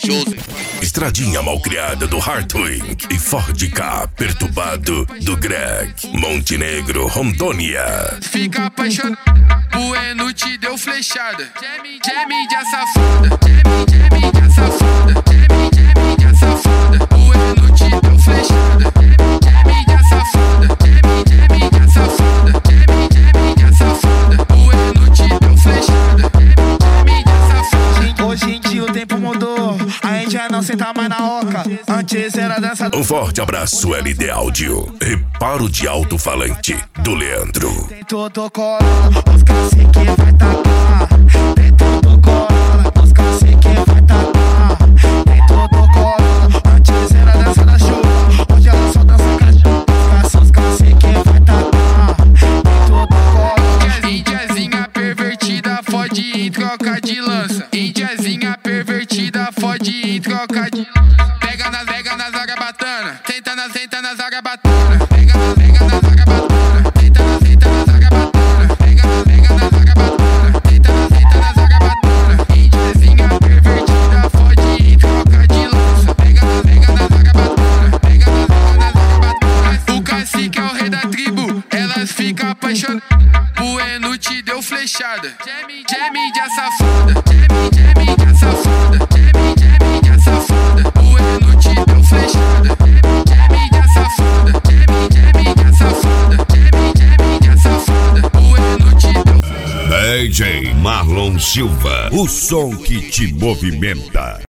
Estradinha malcriada do Hartwing e Ford K perturbado do Greg. Montenegro, Rondônia. Fica apaixonado, Bueno te deu flechada. Geme de safada, geme de safada, geme de safada. Bueno te deu flechada. Geme de safada, geme de safada, geme de safada. Bueno te deu flechada. Geme de safada. Hoje em dia o tempo mudou, a gente já não senta mais na oca. Antes era dança. Um forte abraço, LD Áudio. Reparo de alto-falante do Leandro. Tem todo cola, os cacique vai tacar. Tem todo cola, os cacique vai tacar. Tem todo cola, antes era dança da chuva, hoje ela só dança cachorro. Os cacique vai tacar. Tem todo cola. Indiazinha pervertida, fode em troca de lança. Indiazinha pervertida, fode em troca de lança. Pega na zaga batana, senta na zaga batana. Pega na zaga batana, senta na zaga batana. Pega na zaga batana, senta na zaga batana. Indiazinha pervertida, fode em troca de lança. Pega na zaga batana, pega na zaga batana. O cacique é o rei da tribo, elas ficam apaixonadas. Bueno te deu flechada, geme de safada, geme de safada, geme de safada. Bueno te deu flechada, geme de safada, geme de safada, geme de safada. Bueno te deu. DJ Marlon Silva, o som que te movimenta.